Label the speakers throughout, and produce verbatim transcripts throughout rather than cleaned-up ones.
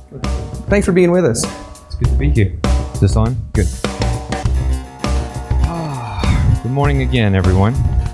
Speaker 1: Thanks for being with us.
Speaker 2: It's good to be here. Is this on? Good. Ah, good morning again, everyone.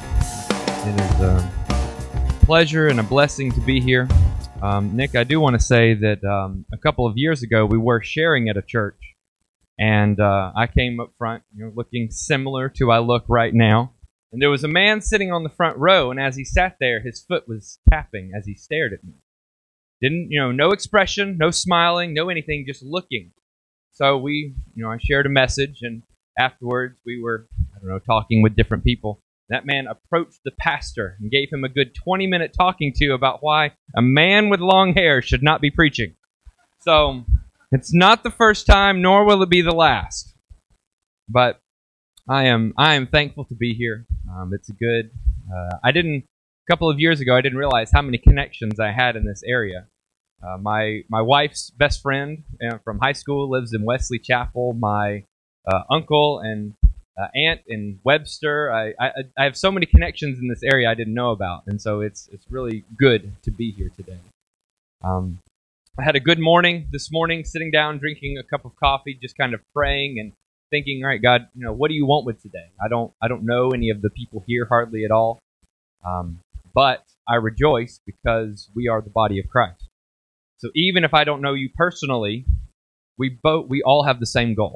Speaker 2: It is a pleasure and a blessing to be here. Um, Nick, I do want to say that um, a couple of years ago we were sharing at a church, and uh, I came up front, you know, looking similar to I look right now. And there was a man sitting on the front row, and as he sat there, his foot was tapping as he stared at me. Didn't, you know, no expression, no smiling, no anything, just looking. So we, you know, I shared a message, and afterwards we were, I don't know, talking with different people. That man approached the pastor and gave him a good twenty-minute talking to about why a man with long hair should not be preaching. So it's not the first time, nor will it be the last. But I am, I am thankful to be here. Um, it's a good. Uh, I didn't. A couple of years ago, I didn't realize how many connections I had in this area. Uh, my my wife's best friend uh, from high school lives in Wesley Chapel. My uh, uncle and uh, aunt in Webster. I, I I have so many connections in this area I didn't know about, and so it's it's really good to be here today. Um, I had a good morning this morning, sitting down, drinking a cup of coffee, just kind of praying and thinking, all right, God, you know, what do you want with today? I don't I don't know any of the people here hardly at all, um, but I rejoice because we are the body of Christ. So even if I don't know you personally, we both we all have the same goal.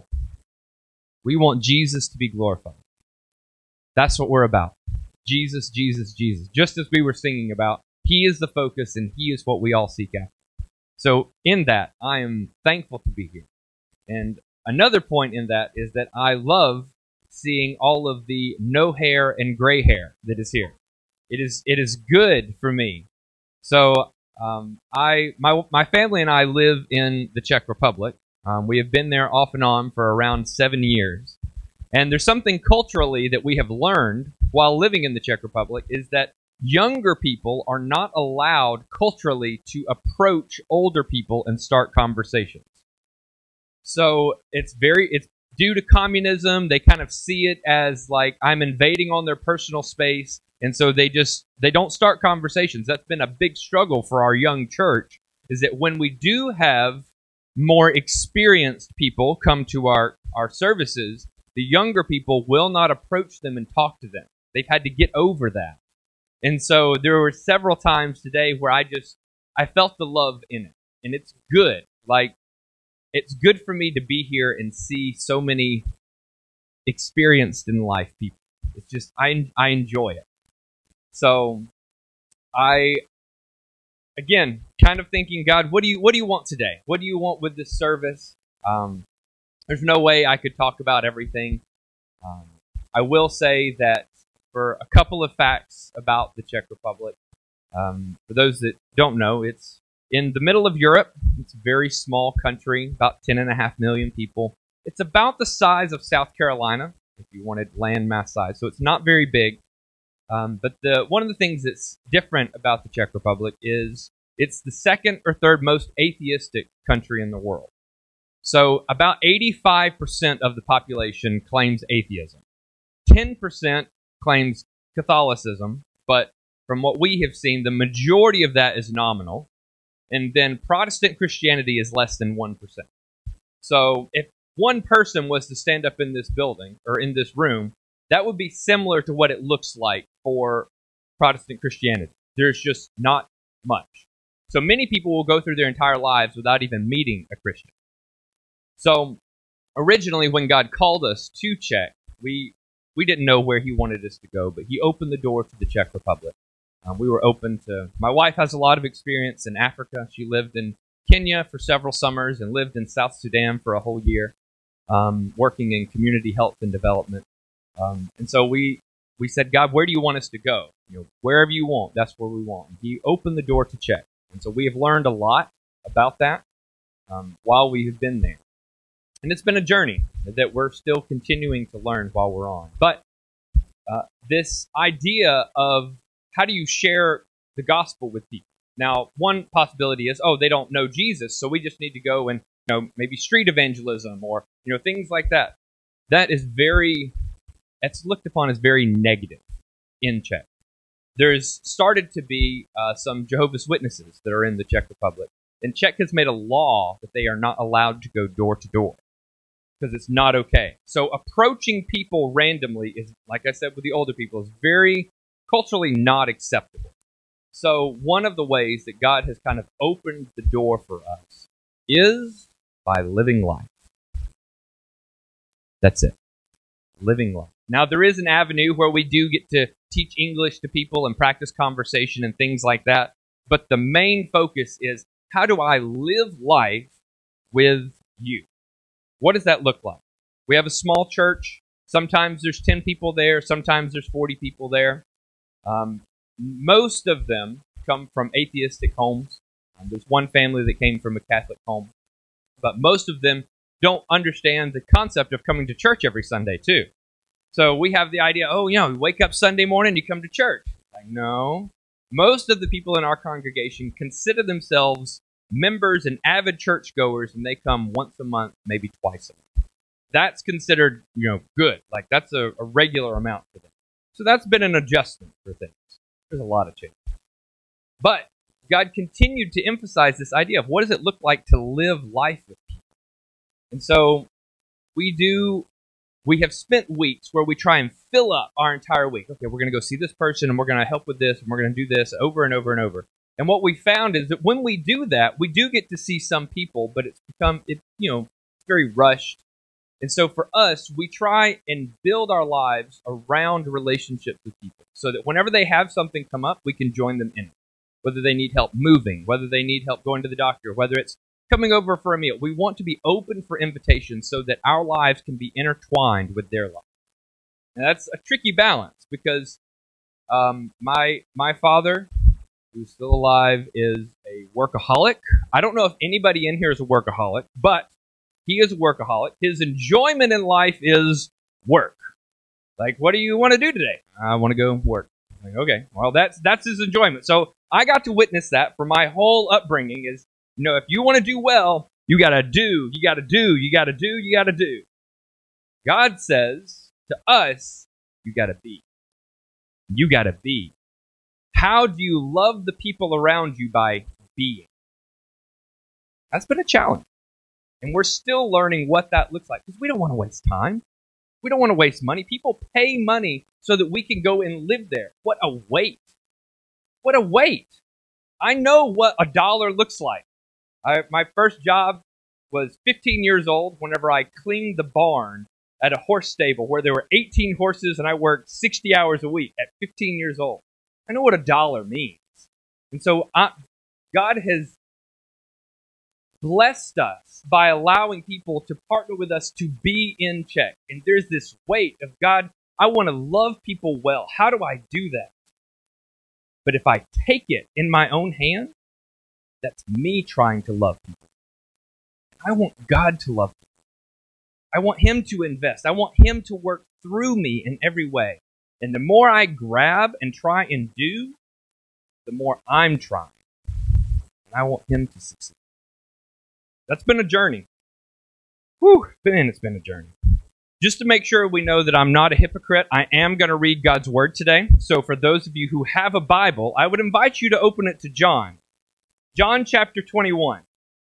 Speaker 2: We want Jesus to be glorified. That's what we're about. Jesus, Jesus, Jesus. Just as we were singing about, He is the focus and He is what we all seek after. So in that, I am thankful to be here. And another point in that is that I love seeing all of the no hair and gray hair that is here. It is it is good for me. So um, I my my family and I live in the Czech Republic. Um, we have been there off and on for around seven years. And there's something culturally that we have learned while living in the Czech Republic is that younger people are not allowed culturally to approach older people and start conversations. So it's very, it's due to communism. They kind of see it as like I'm invading on their personal space. And so they just, they don't start conversations. That's been a big struggle for our young church, is that when we do have more experienced people come to our, our services, the younger people will not approach them and talk to them. They've had to get over that. And so there were several times today where I just, I felt the love in it. And it's good. Like, it's good for me to be here and see so many experienced in life people. It's just, I, I enjoy it. So I, again, kind of thinking, God, what do you what do you want today? What do you want with this service? Um, there's no way I could talk about everything. Um, I will say that for a couple of facts about the Czech Republic, um, for those that don't know, it's in the middle of Europe. It's a very small country, about ten and a half million people. It's about the size of South Carolina, if you wanted land mass size. So it's not very big. Um, but the one of the things that's different about the Czech Republic is it's the second or third most atheistic country in the world. So about eighty-five percent of the population claims atheism. ten percent claims Catholicism, but from what we have seen, the majority of that is nominal. And then Protestant Christianity is less than one percent. So if one person was to stand up in this building or in this room, that would be similar to what it looks like for Protestant Christianity. There's just not much. So many people will go through their entire lives without even meeting a Christian. So originally when God called us to Czech, we we didn't know where He wanted us to go, but He opened the door to the Czech Republic. Um, we were open to... My wife has a lot of experience in Africa. She lived in Kenya for several summers and lived in South Sudan for a whole year, um, working in community health and development. Um, and so we we said, God, where do you want us to go? You know, wherever you want, that's where we want. And He opened the door to Czech. And so we have learned a lot about that um, while we have been there. And it's been a journey that we're still continuing to learn while we're on. But uh, this idea of how do you share the gospel with people? Now, one possibility is, oh, they don't know Jesus, so we just need to go and, you know, maybe street evangelism or, you know, things like that. That is very, it's looked upon as very negative in Czech. There's started to be uh, some Jehovah's Witnesses that are in the Czech Republic. And Czech has made a law that they are not allowed to go door to door because it's not okay. So approaching people randomly is, like I said with the older people, is very culturally not acceptable. So one of the ways that God has kind of opened the door for us is by living life. That's it. Living life. Now, there is an avenue where we do get to teach English to people and practice conversation and things like that. But the main focus is, how do I live life with you? What does that look like? We have a small church. Sometimes there's ten people there. Sometimes there's forty people there. Um, most of them come from atheistic homes. Um, there's one family that came from a Catholic home. But most of them don't understand the concept of coming to church every Sunday, too. So we have the idea, oh, you know, you wake up Sunday morning, you come to church. Like, no. Most of the people in our congregation consider themselves members and avid churchgoers, and they come once a month, maybe twice a month. That's considered, you know, good. Like, that's a, a regular amount for them. So that's been an adjustment for things. There's a lot of change. But God continued to emphasize this idea of what does it look like to live life with people. And so we do, we have spent weeks where we try and fill up our entire week. Okay, we're going to go see this person, and we're going to help with this, and we're going to do this over and over and over. And what we found is that when we do that, we do get to see some people, but it's become, it, you know, it's very rushed. And so for us, we try and build our lives around relationships with people so that whenever they have something come up, we can join them in it. Whether they need help moving, whether they need help going to the doctor, whether it's coming over for a meal. We want to be open for invitations so that our lives can be intertwined with their lives. And that's a tricky balance because um, my my father, who's still alive, is a workaholic. I don't know if anybody in here is a workaholic, but he is a workaholic. His enjoyment in life is work. Like, what do you want to do today? I want to go work. Like, okay, well, that's that's his enjoyment. So I got to witness that for my whole upbringing is, you know, if you want to do well, you got to do, you got to do, you got to do, you got to do. God says to us, you got to be. You got to be. How do you love the people around you? By being. That's been a challenge. And we're still learning what that looks like because we don't want to waste time. We don't want to waste money. People pay money so that we can go and live there. What a wait. What a wait. I know what a dollar looks like. I, my first job was fifteen years old whenever I cleaned the barn at a horse stable where there were eighteen horses and I worked sixty hours a week at fifteen years old. I know what a dollar means. And so I, God has blessed us by allowing people to partner with us to be in Czech. And there's this weight of, God, I want to love people well. How do I do that? But if I take it in my own hand, that's me trying to love people. I want God to love people. I want Him to invest. I want Him to work through me in every way. And the more I grab and try and do, the more I'm trying. And I want Him to succeed. That's been a journey. Whew, man, it's been a journey. Just to make sure we know that I'm not a hypocrite, I am going to read God's Word today. So for those of you who have a Bible, I would invite you to open it to John. John chapter twenty-one.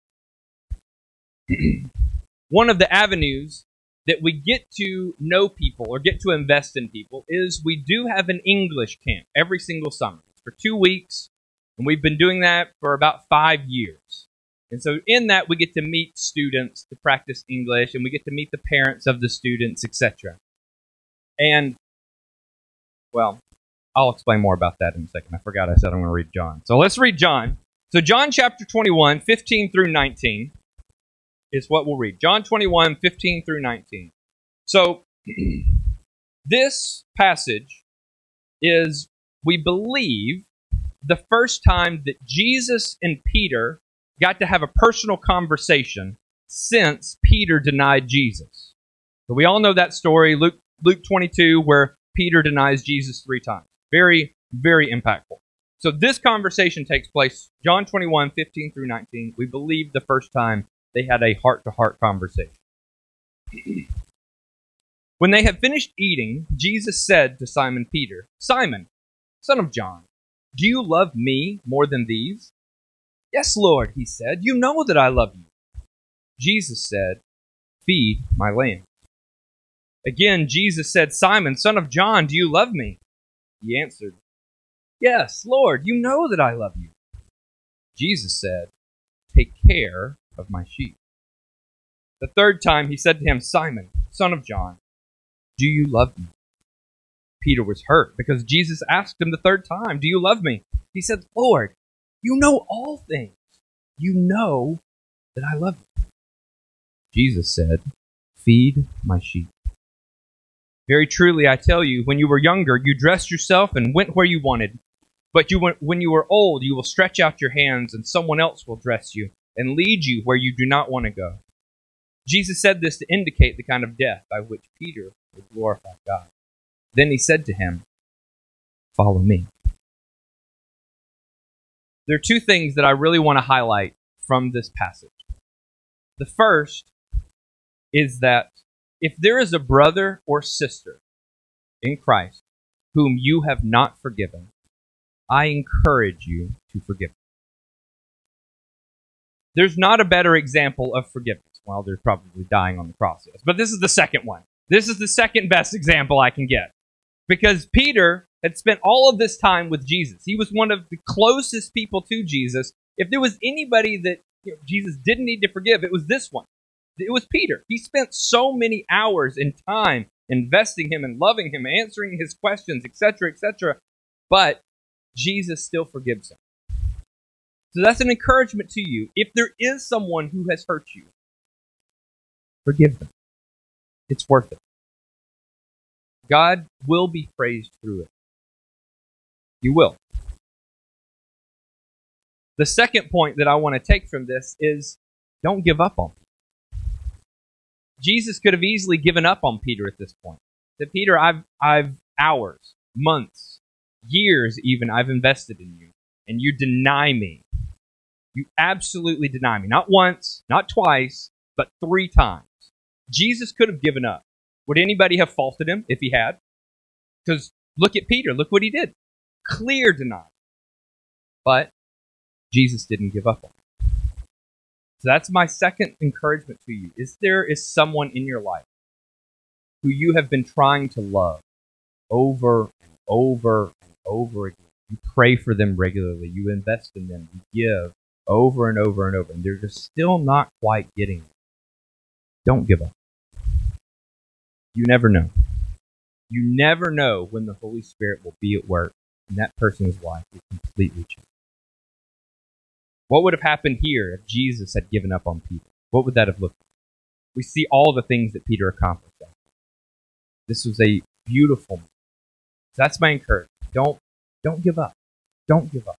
Speaker 2: One of the avenues that we get to know people or get to invest in people is we do have an English camp every single summer. It's for two weeks, and we've been doing that for about five years. And so in that, we get to meet students to practice English, and we get to meet the parents of the students, et cetera. And, well, I'll explain more about that in a second. I forgot I said I'm going to read John. So let's read John. So John chapter twenty-one, fifteen through nineteen is what we'll read. John twenty-one, fifteen through nineteen. So this passage is, we believe, the first time that Jesus and Peter got to have a personal conversation since Peter denied Jesus. So we all know that story, Luke Luke twenty-two, where Peter denies Jesus three times. Very, very impactful. So this conversation takes place, John twenty-one, fifteen through nineteen. We believe the first time they had a heart-to-heart conversation. When they had finished eating, Jesus said to Simon Peter, "Simon, son of John, do you love me more than these?" "Yes, Lord," he said, "you know that I love you." Jesus said, "Feed my lambs." Again, Jesus said, "Simon, son of John, do you love me?" He answered, "Yes, Lord, you know that I love you." Jesus said, "Take care of my sheep." The third time he said to him, "Simon, son of John, do you love me?" Peter was hurt because Jesus asked him the third time, "Do you love me?" He said, "Lord, you know all things. You know that I love you." Jesus said, "Feed my sheep." Very truly, I tell you, when you were younger, you dressed yourself and went where you wanted. But you, when you are old, you will stretch out your hands, and someone else will dress you and lead you where you do not want to go. Jesus said this to indicate the kind of death by which Peter would glorify God. Then he said to him, "Follow me." There are two things that I really want to highlight from this passage. The first is that if there is a brother or sister in Christ whom you have not forgiven, I encourage you to forgive them. There's not a better example of forgiveness. Well, there's probably dying on the cross, yes, but this is the second one. This is the second best example I can get. Because Peter had spent all of this time with Jesus. He was one of the closest people to Jesus. If there was anybody that you know, Jesus didn't need to forgive, it was this one. It was Peter. He spent so many hours in time investing him and loving him, answering his questions, et cetera, et cetera. But Jesus still forgives him. So that's an encouragement to you. If there is someone who has hurt you, forgive them. It's worth it. God will be praised through it. You will. The second point that I want to take from this is don't give up on Peter. Jesus could have easily given up on Peter at this point. Said, "Peter, I've I've hours, months, years even I've invested in you, and you deny me. You absolutely deny me. Not once, not twice, but three times." Jesus could have given up. Would anybody have faulted him if he had? Because look at Peter. Look what he did. Clear denial. But Jesus didn't give up on him. So that's my second encouragement to you. Is there is someone in your life who you have been trying to love over and over and over again? You pray for them regularly. You invest in them. You give over and over and over. And they're just still not quite getting it. Don't give up. You never know. You never know when the Holy Spirit will be at work and that person's life will completely change. What would have happened here if Jesus had given up on Peter? What would that have looked like? We see all the things that Peter accomplished. This was a beautiful moment. So that's my encouragement. Don't, don't give up. Don't give up.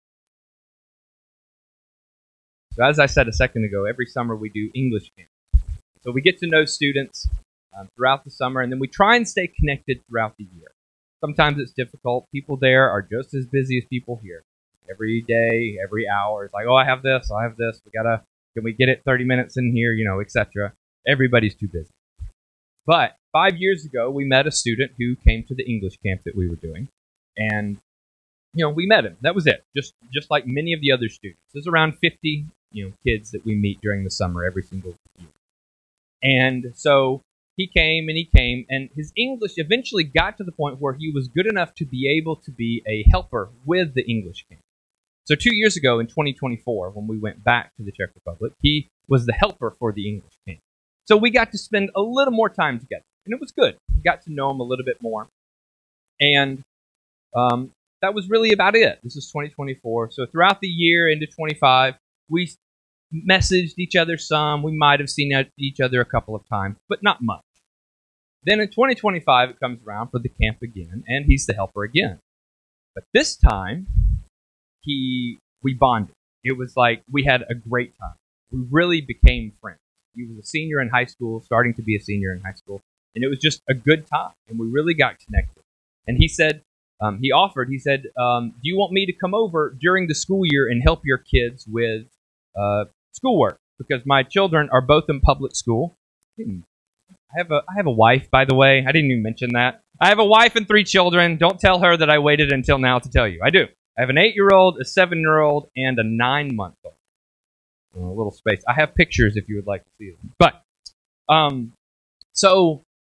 Speaker 2: So as I said a second ago, every summer we do English camp. So we get to know students um, throughout the summer, and then we try and stay connected throughout the year. Sometimes it's difficult. People there are just as busy as people here. Every day, every hour, it's like, oh, I have this, I have this. We gotta, can we get it thirty minutes in here, you know, et cetera. Everybody's too busy. But five years ago, we met a student who came to the English camp that we were doing, and you know, we met him. That was it. Just, just like many of the other students. There's around fifty, you know, kids that we meet during the summer every single year. And so he came and he came, and his English eventually got to the point where he was good enough to be able to be a helper with the English camp. So two years ago in twenty twenty-four, when we went back to the Czech Republic, he was the helper for the English camp. So we got to spend a little more time together, and it was good. We got to know him a little bit more. And um, that was really about it. This is twenty twenty-four. So throughout the year into twenty-five, we messaged each other some. We might have seen each other a couple of times, but not much. Then in twenty twenty-five, it comes around for the camp again, and he's the helper again. But this time, he we bonded. It was like we had a great time. We really became friends. He was a senior in high school, starting to be a senior in high school, and it was just a good time, and we really got connected. And he said, um, he offered, he said, um, do you want me to come over during the school year and help your kids with uh, schoolwork? Because my children are both in public school. I have a I have a wife, by the way. I didn't even mention that. I have a wife and three children. Don't tell her that I waited until now to tell you. I do. I have an eight-year-old, a seven-year-old, and a nine-month-old. A little space. I have pictures if you would like to see them. But, um, so,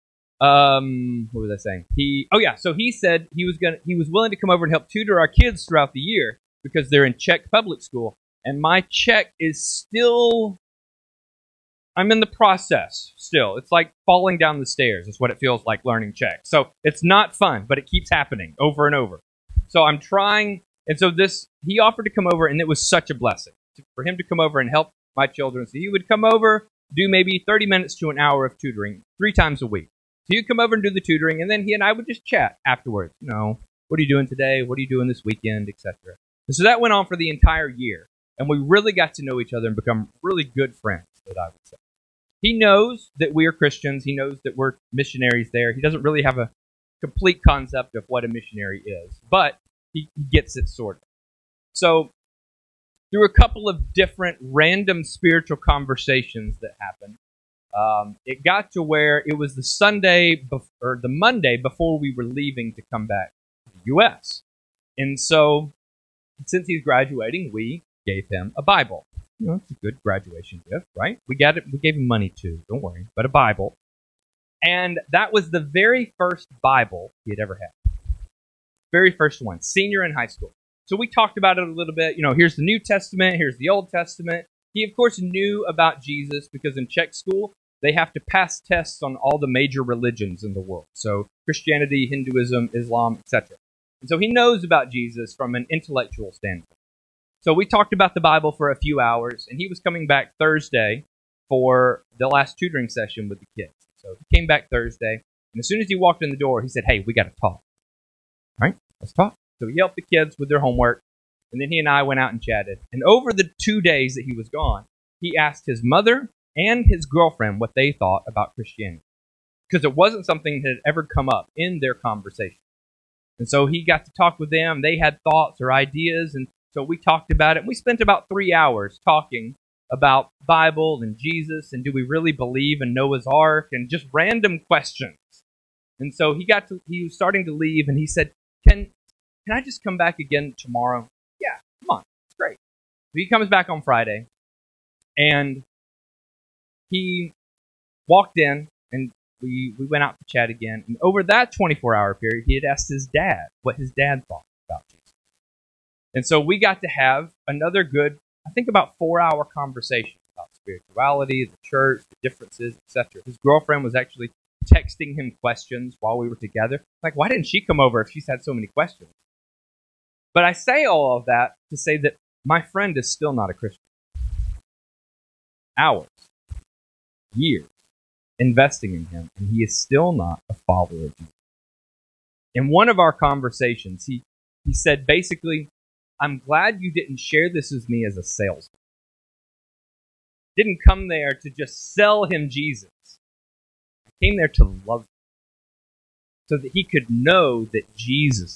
Speaker 2: um, what was I saying? He, oh yeah, so he said he was gonna, he was willing to come over and help tutor our kids throughout the year because they're in Czech public school, and my Czech is still, I'm in the process still. It's like falling down the stairs is what it feels like learning Czech. So it's not fun, but it keeps happening over and over. So I'm trying, and so this, he offered to come over, and it was such a blessing for him to come over and help my children. So he would come over, do maybe thirty minutes to an hour of tutoring three times a week. So he'd come over and do the tutoring, and then he and I would just chat afterwards. You know, what are you doing today? What are you doing this weekend, et cetera. And so that went on for the entire year, and we really got to know each other and become really good friends, that I would say. He knows that we are Christians. He knows that we're missionaries there. He doesn't really have a complete concept of what a missionary is, but he gets it sort of. So through a couple of different random spiritual conversations that happened, um, it got to where it was the Sunday bef- or the Monday before we were leaving to come back to the U S. And so, since he's graduating, we gave him a Bible. You know, it's a good graduation gift, right? We got it. We gave him money too. Don't worry, but a Bible. And that was the very first Bible he had ever had. Very first one, senior in high school. So we talked about it a little bit. You know, here's the New Testament, here's the Old Testament. He, of course, knew about Jesus because in Czech school, they have to pass tests on all the major religions in the world. So Christianity, Hinduism, Islam, et cetera. And so he knows about Jesus from an intellectual standpoint. So we talked about the Bible for a few hours, and he was coming back Thursday for the last tutoring session with the kids. So he came back Thursday, and as soon as he walked in the door, he said, hey, we got to talk. All right, let's talk. So he helped the kids with their homework, and then he and I went out and chatted. And over the two days that he was gone, he asked his mother and his girlfriend what they thought about Christianity, because it wasn't something that had ever come up in their conversation. And so he got to talk with them. They had thoughts or ideas, and so we talked about it. We spent about three hours talking about Bible and Jesus, and do we really believe in Noah's Ark, and just random questions. And so he got to, he was starting to leave, and he said, Can can I just come back again tomorrow? Yeah, come on, it's great. So he comes back on Friday, and he walked in, and we we went out to chat again. And over that twenty-four hour period, he had asked his dad what his dad thought about Jesus. And so we got to have another good, I think, about four hour conversation about spirituality, the church, the differences, et cetera. His girlfriend was actually texting him questions while we were together. Like, why didn't she come over if she's had so many questions? But I say all of that to say that my friend is still not a Christian. Hours, years, investing in him, and he is still not a follower of Jesus. In one of our conversations, he, he said, basically, I'm glad you didn't share this with me as a salesman. Didn't come there to just sell him Jesus. I came there to love him, so that he could know that Jesus,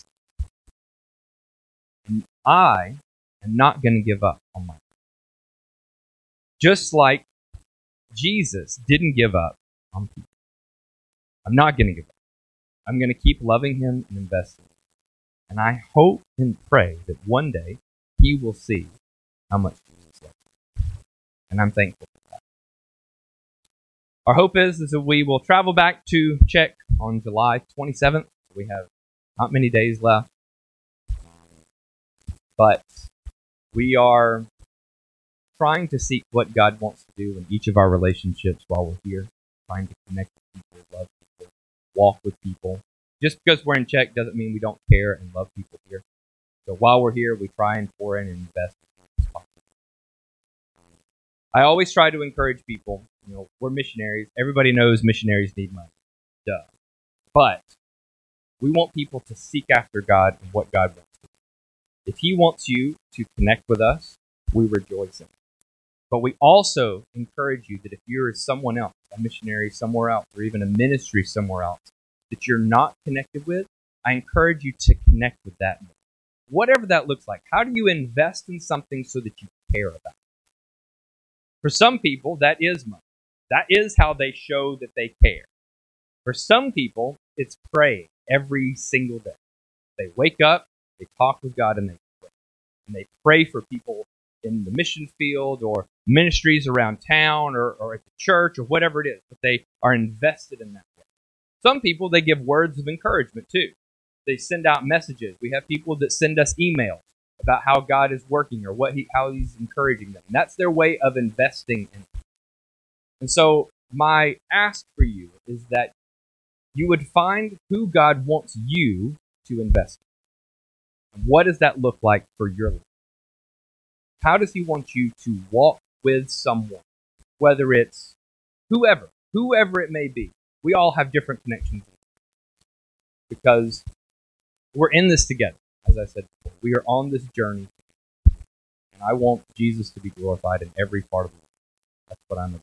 Speaker 2: and I am not going to give up on my life. Just like Jesus didn't give up on people. I'm not going to give up. I'm going to keep loving him and investing. And I hope and pray that one day he will see how much Jesus loves him. And I'm thankful for that. Our hope is, is that we will travel back to Czech on July twenty-seventh. We have not many days left. But we are trying to seek what God wants to do in each of our relationships while we're here. Trying to connect with people, love people, walk with people. Just because we're in Czech doesn't mean we don't care and love people here. So while we're here, we try and pour in and invest as possible. I always try to encourage people. You know, we're missionaries. Everybody knows missionaries need money. Duh. But we want people to seek after God and what God wants to do. If he wants you to connect with us, we rejoice in it. But we also encourage you that if you're someone else, a missionary somewhere else, or even a ministry somewhere else, that you're not connected with, I encourage you to connect with that. Whatever that looks like. How do you invest in something so that you care about it? For some people, that is money. That is how they show that they care. For some people, it's praying every single day. They wake up, they talk with God, and they and they pray for people in the mission field or ministries around town or, or at the church or whatever it is, but they are invested in that way. Some people, they give words of encouragement too. They send out messages. We have people that send us emails about how God is working or what he, how he's encouraging them. And that's their way of investing in it. And so my ask for you is that you would find who God wants you to invest in. What does that look like for your life? How does he want you to walk with someone, whether it's whoever, whoever it may be? We all have different connections because we're in this together. As I said before, we are on this journey, and I want Jesus to be glorified in every part of it. That's what I'm about.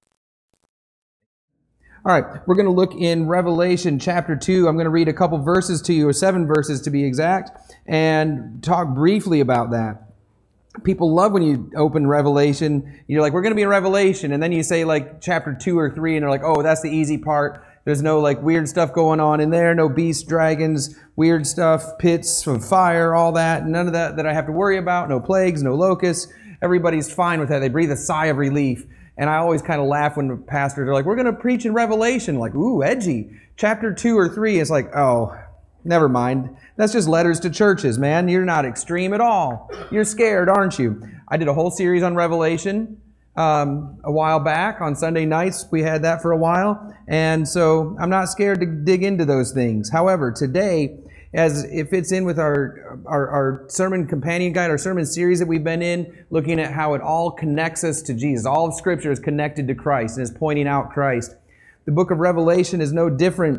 Speaker 1: All right, we're going to look in Revelation chapter two. I'm going to read a couple verses to you, or seven verses to be exact, and talk briefly about that. People love when you open Revelation. You're like, we're going to be in Revelation, and then you say like chapter two or three, and they're like, oh, that's the easy part. There's no like weird stuff going on in there, no beasts, dragons, weird stuff, pits of fire, all that. None of that that I have to worry about. No plagues, no locusts. Everybody's fine with that. They breathe a sigh of relief. And I always kind of laugh when the pastors are like, we're going to preach in Revelation. Like, ooh, edgy. Chapter two or three is like, oh, never mind. That's just letters to churches, man. You're not extreme at all. You're scared, aren't you? I did a whole series on Revelation um, a while back. On Sunday nights, we had that for a while. And so I'm not scared to dig into those things. However, today, as it fits in with our, our, our sermon companion guide, our sermon series that we've been in, looking at how it all connects us to Jesus. All of Scripture is connected to Christ and is pointing out Christ. The book of Revelation is no different.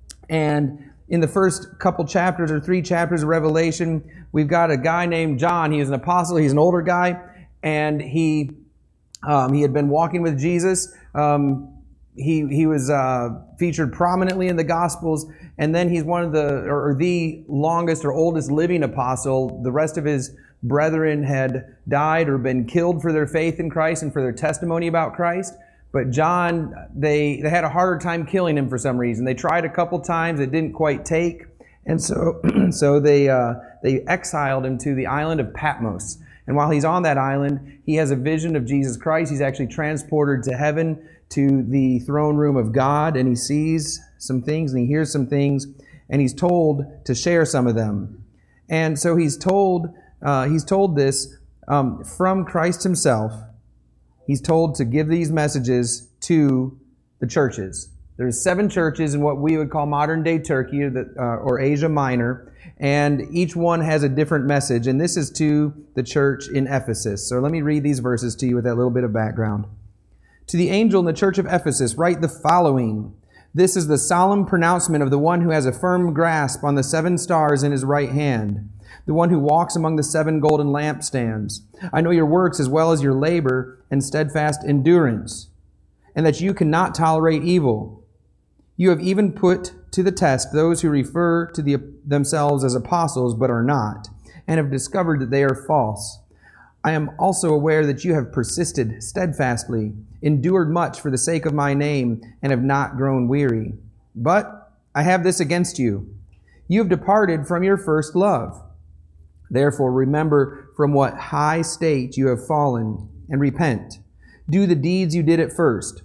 Speaker 1: And in the first couple chapters or three chapters of Revelation, we've got a guy named John. He is an apostle. He's an older guy. And he um, he had been walking with Jesus. Um, he he was uh, featured prominently in the Gospels. And then he's one of the, or the longest or oldest living apostle. The rest of his brethren had died or been killed for their faith in Christ and for their testimony about Christ. But John, they, they had a harder time killing him for some reason. They tried a couple times. It didn't quite take. And so so they uh, they exiled him to the island of Patmos. And while he's on that island, he has a vision of Jesus Christ. He's actually transported to heaven to the throne room of God, and he sees some things and he hears some things, and he's told to share some of them. And so he's told uh, he's told this um, from Christ himself. He's told to give these messages to the churches. There's seven churches in what we would call modern-day Turkey or, the, uh, or Asia Minor, and each one has a different message, and this is to the church in Ephesus. So let me read these verses to you with that little bit of background. To the angel in the church of Ephesus, write the following. This is the solemn pronouncement of the one who has a firm grasp on the seven stars in his right hand, the one who walks among the seven golden lampstands. I know your works as well as your labor and steadfast endurance, and that you cannot tolerate evil. You have even put to the test those who refer to the, themselves as apostles but are not, and have discovered that they are false. I am also aware that you have persisted steadfastly, endured much for the sake of my name, and have not grown weary. But I have this against you. You have departed from your first love. Therefore, remember from what high state you have fallen, and repent. Do the deeds you did at first.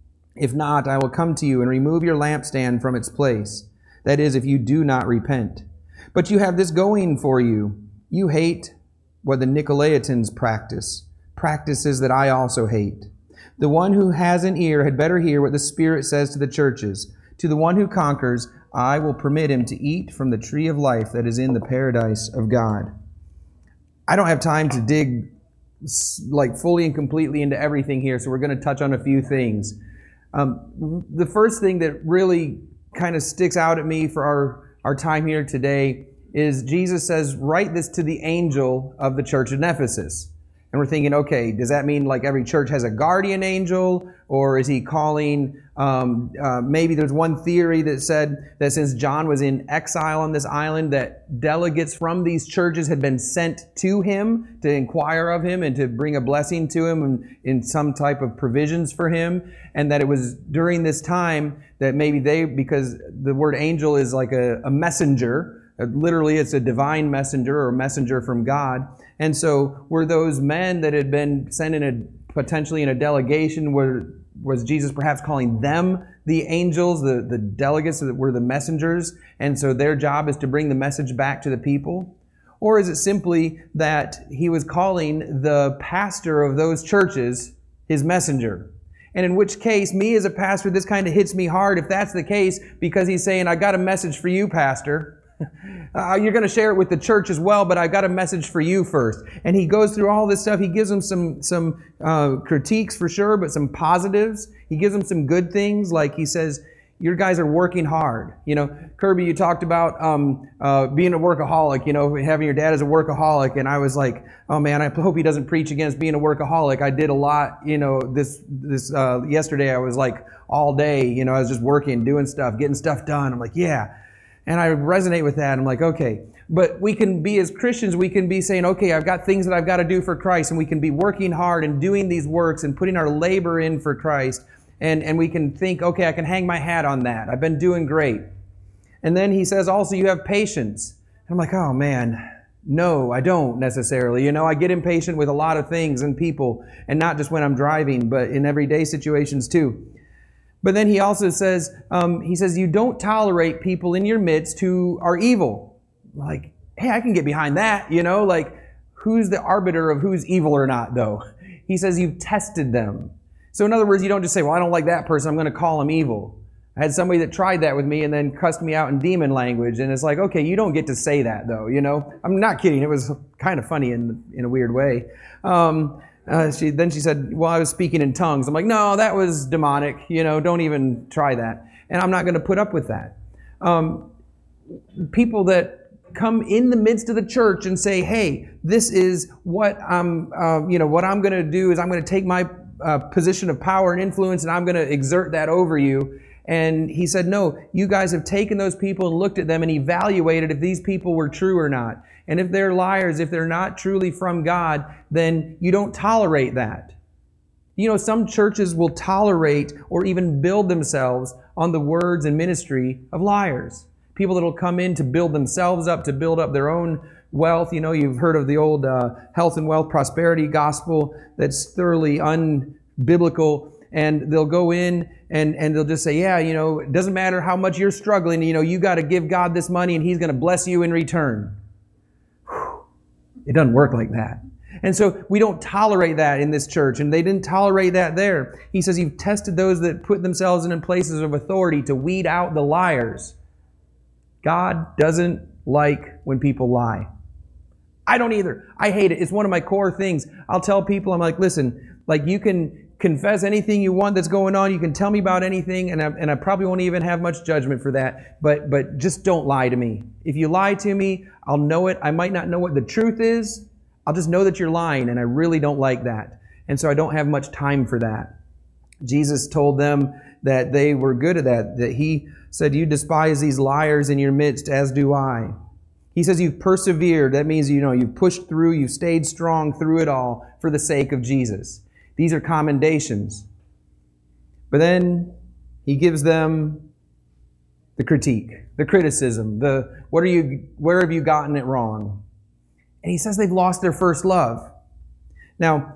Speaker 1: If not, I will come to you and remove your lampstand from its place. That is, if you do not repent. But you have this going for you. You hate what the Nicolaitans practice, practices that I also hate. The one who has an ear had better hear what the Spirit says to the churches. To the one who conquers, I will permit him to eat from the tree of life that is in the paradise of God. I don't have time to dig like fully and completely into everything here, so we're going to touch on a few things. Um, the first thing that really kind of sticks out at me for our, our time here today is Jesus says, write this to the angel of the church in Ephesus. And we're thinking, okay, does that mean like every church has a guardian angel? Or is he calling, um, uh, maybe there's one theory that said that since John was in exile on this island, that delegates from these churches had been sent to him to inquire of him and to bring a blessing to him and in some type of provisions for him. And that it was during this time that maybe they, because the word angel is like a, a messenger, Uh, literally, it's a divine messenger or messenger from God. And so were those men that had been sent in a, potentially in a delegation, were, was Jesus perhaps calling them the angels, the, the delegates that were the messengers, and so their job is to bring the message back to the people? Or is it simply that he was calling the pastor of those churches his messenger? And in which case, me as a pastor, this kind of hits me hard if that's the case, because he's saying, I got a message for you, pastor. Uh, you're going to share it with the church as well, but I got a message for you first. And he goes through all this stuff. He gives them some some uh, critiques for sure, but some positives. He gives them some good things, like he says, your guys are working hard. You know, Kirby, you talked about um, uh, being a workaholic, you know, having your dad as a workaholic. And I was like, oh man, I hope he doesn't preach against being a workaholic. I did a lot, you know, this, this uh, yesterday I was like all day, you know, I was just working, doing stuff, getting stuff done. I'm like, yeah. And I resonate with that. I'm like, okay. But we can be, as Christians, we can be saying, okay, I've got things that I've got to do for Christ. And we can be working hard and doing these works and putting our labor in for Christ. And, and we can think, okay, I can hang my hat on that. I've been doing great. And then he says also, you have patience. And I'm like, oh man, no, I don't necessarily. You know, I get impatient with a lot of things and people, and not just when I'm driving, but in everyday situations too. But then he also says, um, he says, you don't tolerate people in your midst who are evil. Like, hey, I can get behind that, you know, like, who's the arbiter of who's evil or not, though? He says you've tested them. So in other words, you don't just say, well, I don't like that person, I'm going to call him evil. I had somebody that tried that with me and then cussed me out in demon language. And it's like, okay, you don't get to say that, though, you know. I'm not kidding. It was kind of funny in, in a weird way. Um, Uh, she, then she said, well, I was speaking in tongues. I'm like, no, that was demonic. You know, don't even try that. And I'm not going to put up with that. Um, people that come in the midst of the church and say, hey, this is what I'm, uh, you know, what I'm going to do is I'm going to take my uh, position of power and influence and I'm going to exert that over you. And he said, no, you guys have taken those people and looked at them and evaluated if these people were true or not. And if they're liars, if they're not truly from God, then you don't tolerate that. You know, some churches will tolerate or even build themselves on the words and ministry of liars. People that will come in to build themselves up, to build up their own wealth. You know, you've heard of the old uh, health and wealth prosperity gospel that's thoroughly unbiblical. And they'll go in and, and they'll just say, yeah, you know, it doesn't matter how much you're struggling. You know, you got to give God this money and He's going to bless you in return. Whew. It doesn't work like that. And so we don't tolerate that in this church, and they didn't tolerate that there. He says you've tested those that put themselves in places of authority to weed out the liars. God doesn't like when people lie. I don't either. I hate it. It's one of my core things. I'll tell people, I'm like, listen, like you can confess anything you want that's going on. You can tell me about anything, and I, and I probably won't even have much judgment for that. But but just don't lie to me. If you lie to me, I'll know it. I might not know what the truth is. I'll just know that you're lying, and I really don't like that. And so I don't have much time for that. Jesus told them that they were good at that, that He said, you despise these liars in your midst, as do I. He says you've persevered. That means, you know, you've pushed through, you've stayed strong through it all for the sake of Jesus. These are commendations. But then He gives them the critique, the criticism, the what are you, where have you gotten it wrong? And He says they've lost their first love. Now,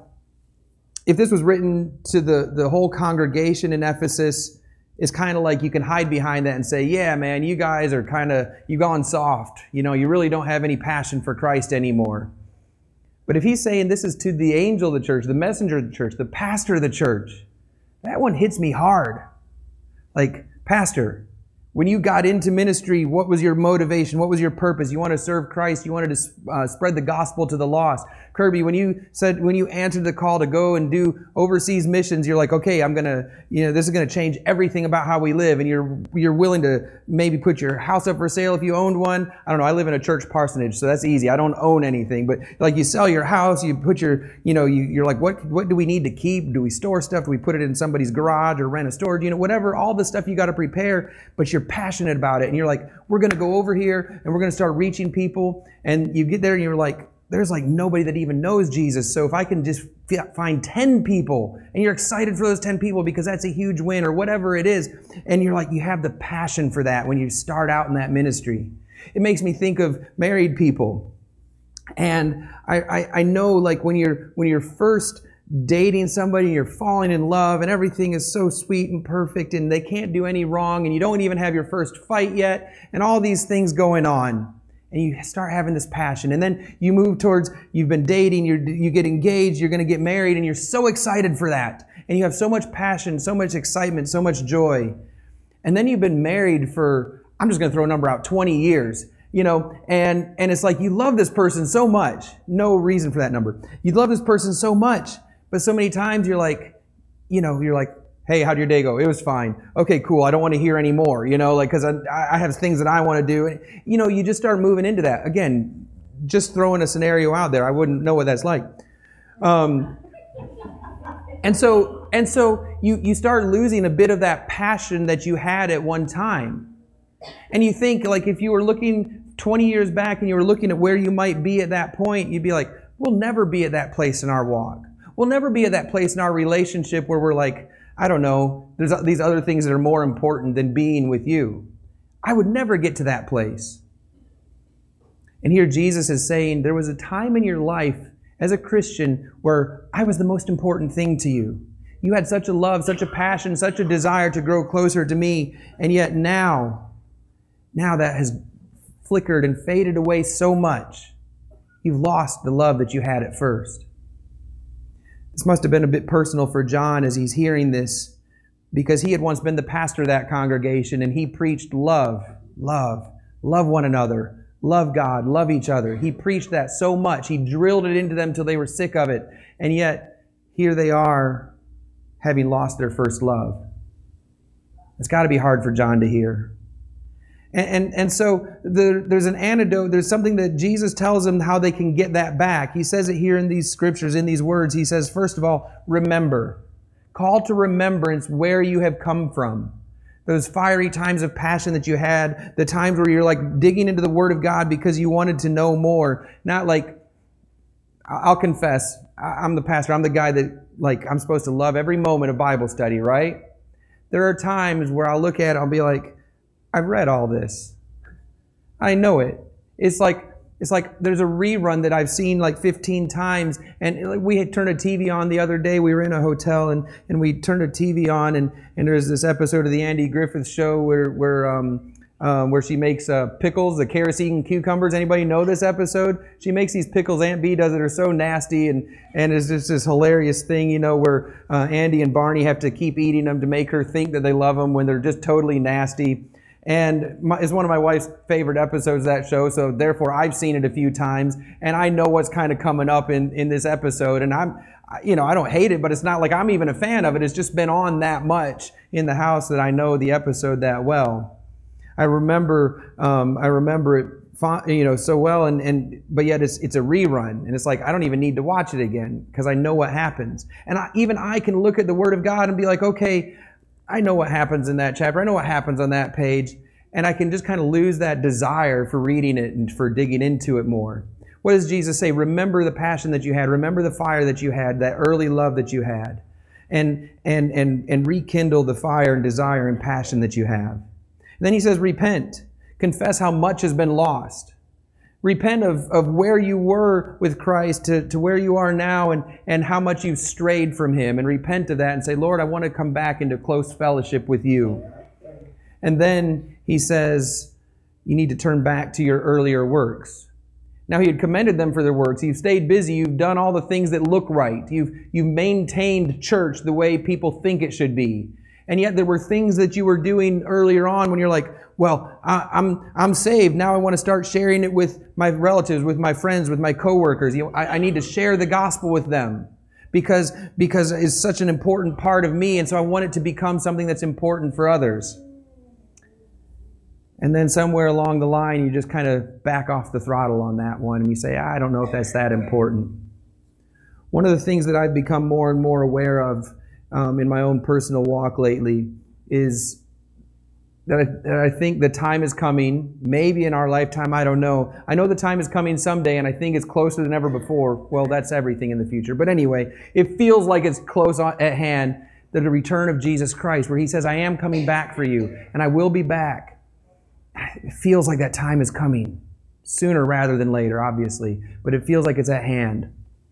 Speaker 1: if this was written to the, the whole congregation in Ephesus, it's kind of like you can hide behind that and say, yeah, man, you guys are kind of, you've gone soft. You know, you really don't have any passion for Christ anymore. But if He's saying this is to the angel of the church, the messenger of the church, the pastor of the church, that one hits me hard. Like, pastor, when you got into ministry, what was your motivation? What was your purpose? You want to serve Christ. You wanted to uh, spread the gospel to the lost. Kirby, when you said, when you answered the call to go and do overseas missions, you're like, okay, I'm going to, you know, this is going to change everything about how we live. And you're, you're willing to maybe put your house up for sale if you owned one. I don't know. I live in a church parsonage, so that's easy. I don't own anything, but like you sell your house, you put your, you know, you, you're like, what, what do we need to keep? Do we store stuff? Do we put it in somebody's garage or rent a storage unit? Whatever, all the stuff you got to prepare, but you're passionate about it. And you're like, we're going to go over here and we're going to start reaching people. And you get there and you're like, there's like nobody that even knows Jesus. So if I can just find ten people, and you're excited for those ten people because that's a huge win or whatever it is. And you're like, you have the passion for that when you start out in that ministry. It makes me think of married people. And I, I, I know like when you're when you're first dating somebody, you're falling in love and everything is so sweet and perfect and they can't do any wrong and you don't even have your first fight yet and all these things going on. And you start having this passion. And then you move towards, you've been dating, you you get engaged, you're going to get married, and you're so excited for that. And you have so much passion, so much excitement, so much joy. And then you've been married for, I'm just going to throw a number out, twenty years. You know, and, and it's like you love this person so much. No reason for that number. You love this person so much, but so many times you're like, you know, you're like, hey, how'd your day go? It was fine. Okay, cool. I don't want to hear any more, you know, like, cause I, I have things that I want to do. You know, you just start moving into that. Again, just throwing a scenario out there. I wouldn't know what that's like. Um, and so, and so you, you start losing a bit of that passion that you had at one time. And you think like if you were looking twenty years back and you were looking at where you might be at that point, you'd be like, we'll never be at that place in our walk. We'll never be at that place in our relationship where we're like, I don't know, there's these other things that are more important than being with you. I would never get to that place. And here Jesus is saying, there was a time in your life as a Christian where I was the most important thing to you. You had such a love, such a passion, such a desire to grow closer to me. And yet now, now that has flickered and faded away so much. You've lost the love that you had at first. This must have been a bit personal for John as he's hearing this, because he had once been the pastor of that congregation and he preached love, love, love one another, love God, love each other. He preached that so much. He drilled it into them till they were sick of it. And yet, here they are having lost their first love. It's got to be hard for John to hear. And, and, and so the, there's an antidote. There's something that Jesus tells them how they can get that back. He says it here in these scriptures, in these words. He says, first of all, remember. Call to remembrance where you have come from. Those fiery times of passion that you had, the times where you're like digging into the Word of God because you wanted to know more. Not like, I'll confess, I'm the pastor. I'm the guy that, like, I'm supposed to love every moment of Bible study, right? There are times where I'll look at it, I'll be like, I've read all this. I know it. It's like it's like there's a rerun that I've seen like fifteen times. And we had turned a T V on the other day. We were in a hotel and, and we turned a T V on and, and there's this episode of the Andy Griffith Show where where um, um, where she makes uh, pickles, the kerosene cucumbers. Anybody know this episode? She makes these pickles. Aunt Bee does it. Are so nasty and and it's just this hilarious thing, you know, where uh, Andy and Barney have to keep eating them to make her think that they love them when they're just totally nasty. And my, it's one of my wife's favorite episodes of that show, so therefore I've seen it a few times, and I know what's kind of coming up in, in this episode, and I'm, you know, I don't hate it, but it's not like I'm even a fan of it. It's just been on that much in the house that I know the episode that well. I remember, um, I remember it, you know, so well, and, and but yet it's it's a rerun, and it's like I don't even need to watch it again because I know what happens, and I, even I can look at the Word of God and be like, okay, I know what happens in that chapter. I know what happens on that page. And I can just kind of lose that desire for reading it and for digging into it more. What does Jesus say? Remember the passion that you had. Remember the fire that you had, that early love that you had. And, and, and, and rekindle the fire and desire and passion that you have. And then he says, repent. Confess how much has been lost. Repent of, of where you were with Christ to, to where you are now and, and how much you've strayed from Him. And repent of that and say, Lord, I want to come back into close fellowship with you. And then he says, you need to turn back to your earlier works. Now he had commended them for their works. You've stayed busy. You've done all the things that look right. You've, you've maintained church the way people think it should be. And yet there were things that you were doing earlier on when you're like, well, I, I'm I'm saved. Now I want to start sharing it with my relatives, with my friends, with my coworkers. You know, I, I need to share the gospel with them because, because it's such an important part of me. And so I want it to become something that's important for others. And then somewhere along the line, you just kind of back off the throttle on that one. And you say, I don't know if that's that important. One of the things that I've become more and more aware of um, in my own personal walk lately is that I, that I think the time is coming, maybe in our lifetime, I don't know. I know the time is coming someday, and I think it's closer than ever before. Well, that's everything in the future. But anyway, it feels like it's close at hand, that the return of Jesus Christ, where He says, I am coming back for you, and I will be back. it feels like that time is coming sooner rather than later, obviously, but it feels like it's at hand.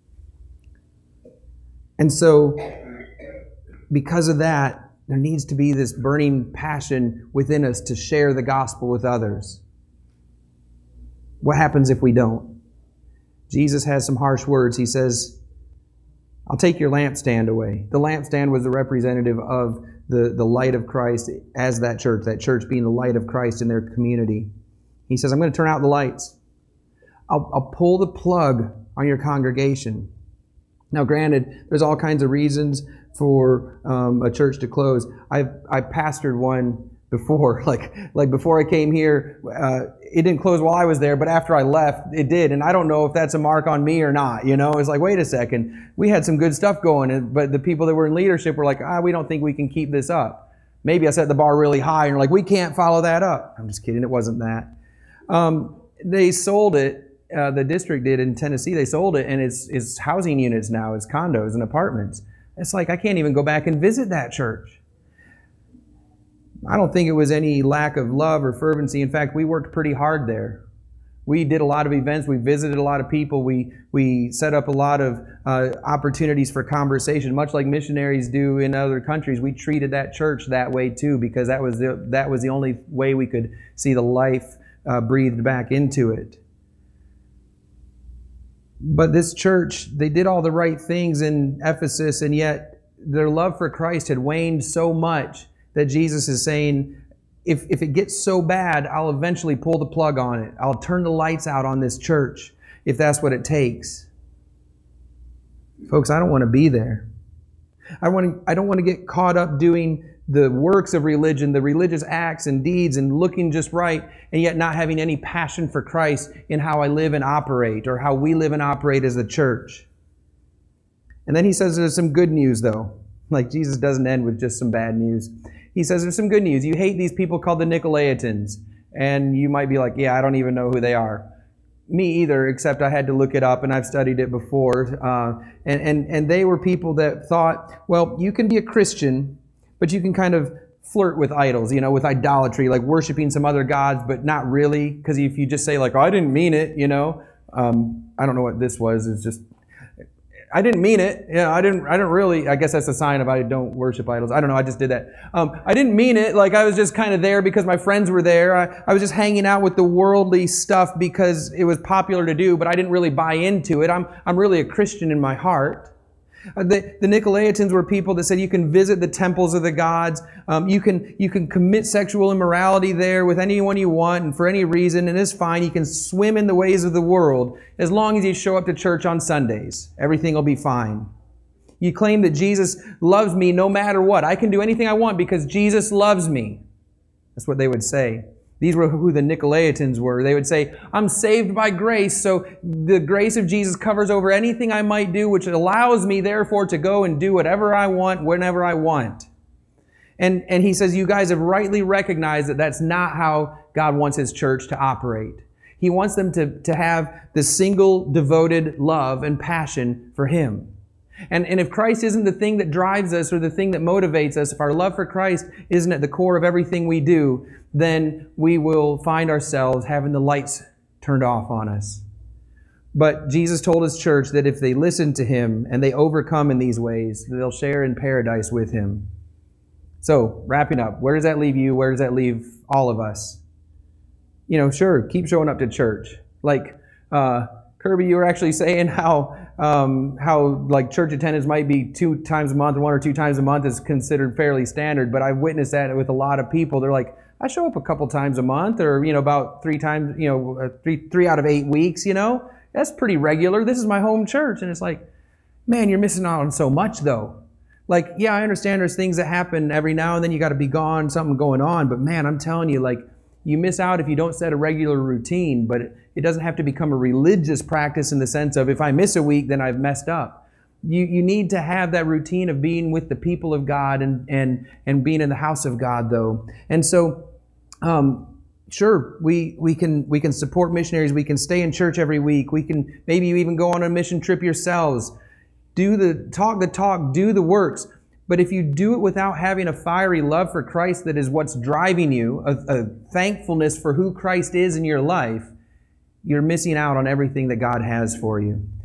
Speaker 1: And so, because of that, there needs to be this burning passion within us to share the gospel with others. What happens if we don't? Jesus has some harsh words. He says, I'll take your lampstand away. The lampstand was the representative of the, the light of Christ as that church, that church being the light of Christ in their community. He says, I'm going to turn out the lights. I'll, I'll pull the plug on your congregation. Now, granted, there's all kinds of reasons for um, a church to close. I I pastored one before, like like before I came here. Uh, it didn't close while I was there, but after I left, it did. And I don't know if that's a mark on me or not. You know, it's like, wait a second, we had some good stuff going, but the people that were in leadership were like, ah, we don't think we can keep this up. Maybe I set the bar really high, and you're like, we can't follow that up. I'm just kidding. It wasn't that. Um, they sold it. Uh, the district did in Tennessee. They sold it, and it's it's housing units now. It's condos and apartments. It's like I can't even go back and visit that church. I don't think it was any lack of love or fervency. In fact, we worked pretty hard there. We did a lot of events. We visited a lot of people. We we set up a lot of uh, opportunities for conversation, much like missionaries do in other countries. We treated that church that way too, because that was the that was the only way we could see the life uh, breathed back into it. But this church, they did all the right things in Ephesus, and yet their love for Christ had waned so much that Jesus is saying, if, if it gets so bad, I'll eventually pull the plug on it. I'll turn the lights out on this church if that's what it takes. Folks, I don't want to be there. I want to, I don't want to get caught up doing the works of religion, the religious acts and deeds, and looking just right, and yet not having any passion for Christ in how I live and operate, or how we live and operate as a church. And then he says there's some good news, though. Like, Jesus doesn't end with just some bad news. He says there's some good news. You hate these people called the Nicolaitans, and you might be like, yeah, I don't even know who they are. Me either, except I had to look it up, and I've studied it before. Uh, and, and, and they were people that thought, well, you can be a Christian, but you can kind of flirt with idols, you know, with idolatry, like worshiping some other gods, but not really. Because if you just say, like, oh, I didn't mean it, you know. Um, I don't know what this was. It's just, I didn't mean it. Yeah, I didn't, I didn't really, I guess that's a sign of I don't worship idols. I don't know. I just did that. Um, I didn't mean it. Like, I was just kind of there because my friends were there. I, I was just hanging out with the worldly stuff because it was popular to do, but I didn't really buy into it. I'm, I'm really a Christian in my heart. Uh, the, the Nicolaitans were people that said you can visit the temples of the gods. Um, you can you can commit sexual immorality there with anyone you want and for any reason, and it's fine. You can swim in the ways of the world as long as you show up to church on Sundays. Everything will be fine. You claim that Jesus loves me no matter what. I can do anything I want because Jesus loves me. That's what they would say. These were who the Nicolaitans were. They would say, I'm saved by grace, so the grace of Jesus covers over anything I might do, which allows me, therefore, to go and do whatever I want, whenever I want. And, and he says, you guys have rightly recognized that that's not how God wants His church to operate. He wants them to, to have the single, devoted love and passion for Him. And, and if Christ isn't the thing that drives us or the thing that motivates us, if our love for Christ isn't at the core of everything we do, then we will find ourselves having the lights turned off on us. But Jesus told His church that if they listen to Him and they overcome in these ways, they'll share in paradise with Him. So, wrapping up, where does that leave you? Where does that leave all of us? You know, sure, keep showing up to church. Like, uh, Kirby, you were actually saying how um, how like church attendance might be two times a month, one or two times a month is considered fairly standard. But I've witnessed that with a lot of people. They're like, I show up a couple times a month, or you know, about three times, you know, uh, three three out of eight weeks. You know, that's pretty regular. This is my home church, and it's like, man, you're missing out on so much, though. Like, yeah, I understand there's things that happen every now and then. You got to be gone, something going on. But man, I'm telling you, like, you miss out if you don't set a regular routine. But it, it doesn't have to become a religious practice in the sense of if I miss a week, then I've messed up. You you need to have that routine of being with the people of God and and and being in the house of God, though. And so, um, sure, we we can we can support missionaries. We can stay in church every week. We can maybe you even go on a mission trip yourselves. Do the talk the talk, do the works. But if you do it without having a fiery love for Christ that is what's driving you, a, a thankfulness for who Christ is in your life, you're missing out on everything that God has for you.